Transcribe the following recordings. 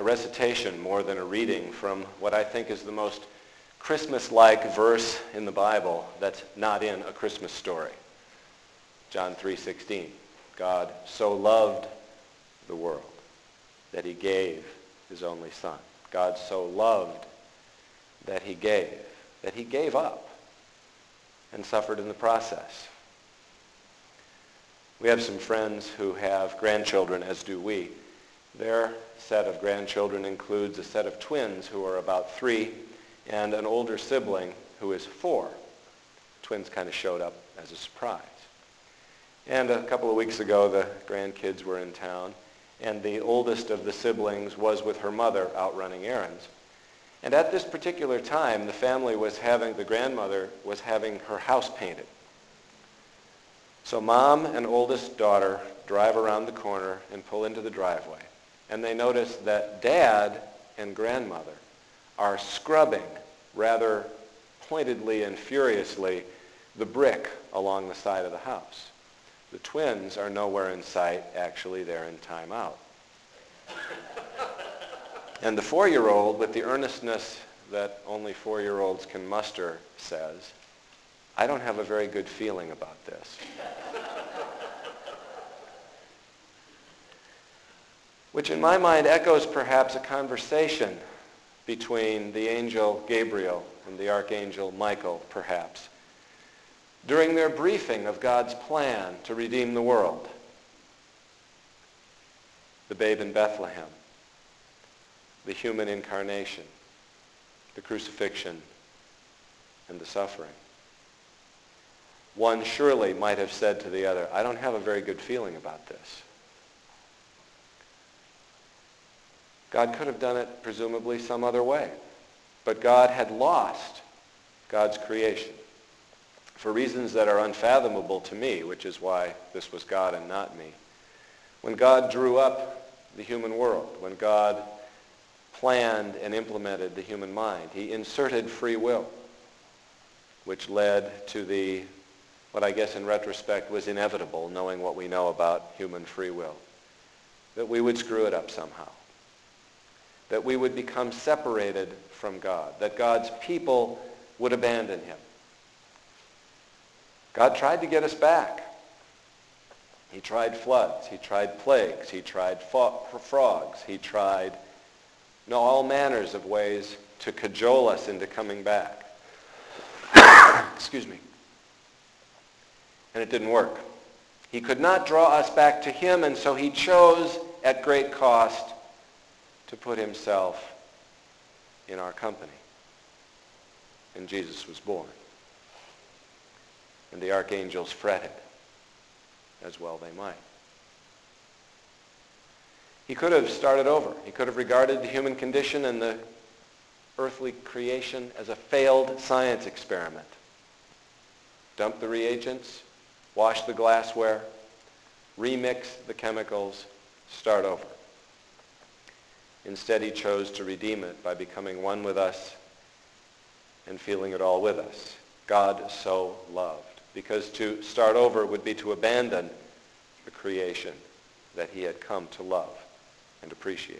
a recitation more than a reading from what I think is the most Christmas-like verse in the Bible that's not in a Christmas story. John 3:16. God so loved the world that he gave his only Son. God so loved that he gave up and suffered in the process. We have some friends who have grandchildren, as do we. Their set of grandchildren includes a set of twins who are about 3 and an older sibling who is 4. Twins kind of showed up as a surprise. And a couple of weeks ago, the grandkids were in town, and the oldest of the siblings was with her mother out running errands. And at this particular time, the grandmother was having her house painted. So mom and oldest daughter drive around the corner and pull into the driveway. And they notice that dad and grandmother are scrubbing rather pointedly and furiously the brick along the side of the house. The twins are nowhere in sight. Actually, they're in timeout. And the 4-year-old, with the earnestness that only 4-year-olds can muster, says, "I don't have a very good feeling about this." Which in my mind echoes perhaps a conversation between the angel Gabriel and the archangel Michael, perhaps, during their briefing of God's plan to redeem the world. The babe in Bethlehem, the human incarnation, the crucifixion, and the suffering. One surely might have said to the other, "I don't have a very good feeling about this." God could have done it presumably some other way, but God had lost God's creation for reasons that are unfathomable to me, which is why this was God and not me. When God drew up the human world, when God planned and implemented the human mind, he inserted free will, which led to what I guess in retrospect was inevitable, knowing what we know about human free will, that we would screw it up somehow, that we would become separated from God, that God's people would abandon him. God tried to get us back. He tried floods. He tried plagues. He tried frogs. He tried all manners of ways to cajole us into coming back. Excuse me. And it didn't work. He could not draw us back to him, and so he chose at great cost to put himself in our company. And Jesus was born. And the archangels fretted, as well they might. He could have started over. He could have regarded the human condition and the earthly creation as a failed science experiment. Dump the reagents, wash the glassware, remix the chemicals, start over. Instead, he chose to redeem it by becoming one with us and feeling it all with us. God so loved. Because to start over would be to abandon the creation that he had come to love and appreciate.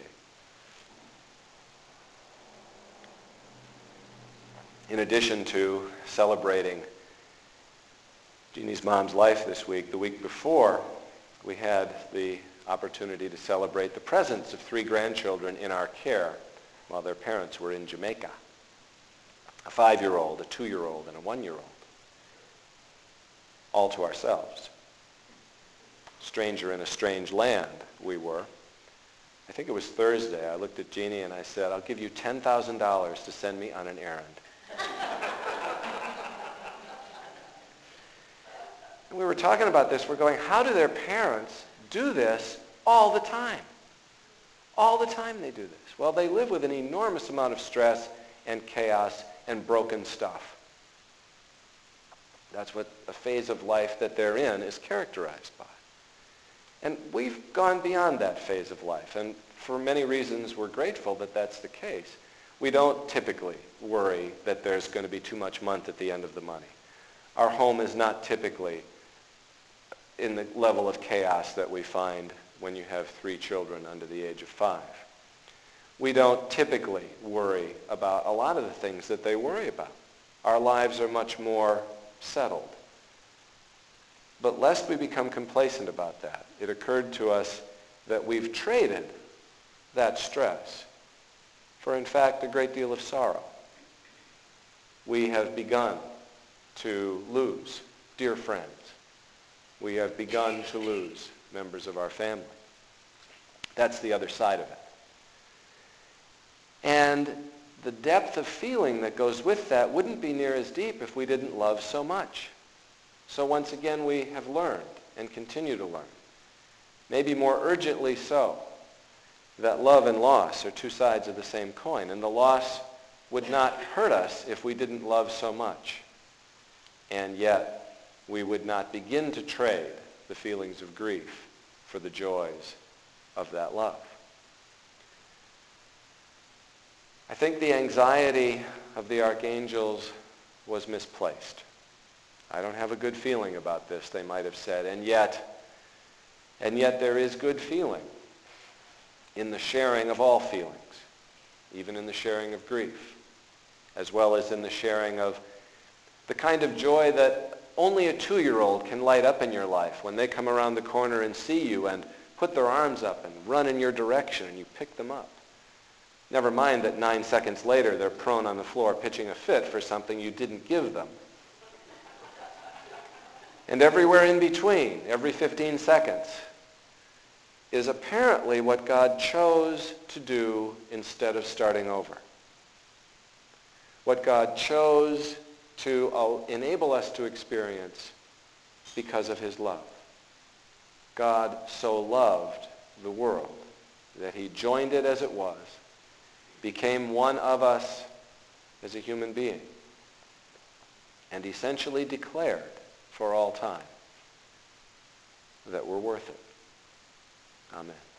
In addition to celebrating Jeannie's mom's life this week, the week before, we had the opportunity to celebrate the presence of 3 grandchildren in our care while their parents were in Jamaica. A 5-year-old, a 2-year-old, and a 1-year-old. All to ourselves. Stranger in a strange land, we were. I think it was Thursday. I looked at Jeannie and I said, "I'll give you $10,000 to send me on an errand." And we were talking about this. We're going, how do their parents do this all the time? All the time they do this. Well, they live with an enormous amount of stress and chaos and broken stuff. That's what a phase of life that they're in is characterized by. And we've gone beyond that phase of life. And for many reasons, we're grateful that that's the case. We don't typically worry that there's going to be too much month at the end of the money. Our home is not typically in the level of chaos that we find when you have 3 children under the age of 5. We don't typically worry about a lot of the things that they worry about. Our lives are much more settled. But lest we become complacent about that, it occurred to us that we've traded that stress for, in fact, a great deal of sorrow. We have begun to lose dear friends. We have begun to lose members of our family. That's the other side of it. And the depth of feeling that goes with that wouldn't be near as deep if we didn't love so much. So once again, we have learned and continue to learn, maybe more urgently so, that love and loss are two sides of the same coin, and the loss would not hurt us if we didn't love so much. And yet, we would not begin to trade the feelings of grief for the joys of that love. I think the anxiety of the archangels was misplaced. I don't have a good feeling about this, they might have said, and yet there is good feeling in the sharing of all feelings, even in the sharing of grief, as well as in the sharing of the kind of joy that only a 2-year-old can light up in your life when they come around the corner and see you and put their arms up and run in your direction and you pick them up. Never mind that 9 seconds later they're prone on the floor pitching a fit for something you didn't give them. And everywhere in between, every 15 seconds, is apparently what God chose to do instead of starting over. What God chose to enable us to experience because of his love. God so loved the world that he joined it as it was, became one of us as a human being, and essentially declared for all time that we're worth it. Amen.